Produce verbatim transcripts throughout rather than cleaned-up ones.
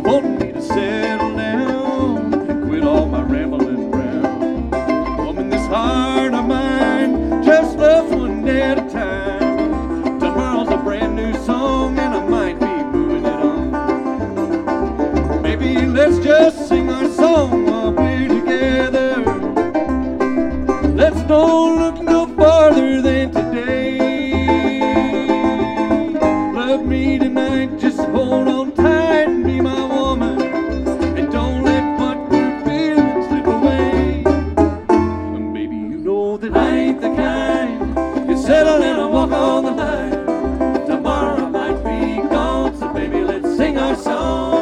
wanting me to settle down and quit all my rambling around. Woman, this heart of mine just loves one day at a time. Tomorrow's a brand new song and I might be moving it on. Maybe let's just sing our song while we're together. Let's don't look no farther than today. Love me tonight, just hold on tight and be my woman, and don't let what we're feeling slip away. And baby, you know that I ain't the kind you settle and I walk on the line. Tomorrow I might be gone, so baby, let's sing our song.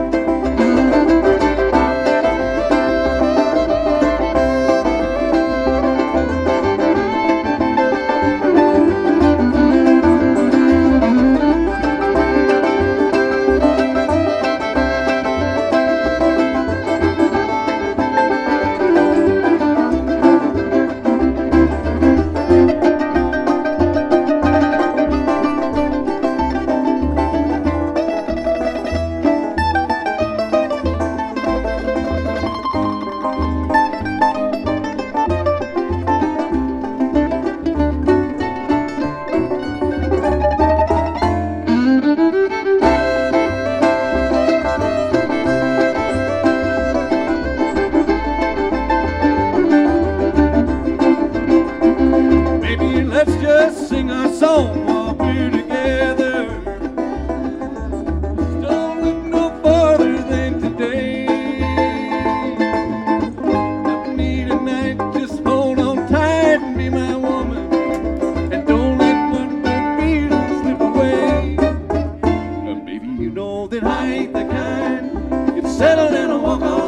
Let's just sing our song while we're together. Just don't look no farther than today. Love me tonight, just hold on tight and be my woman, and don't let what we're feeling slip away. Uh, baby, you know that I ain't the kind you settle and I walk on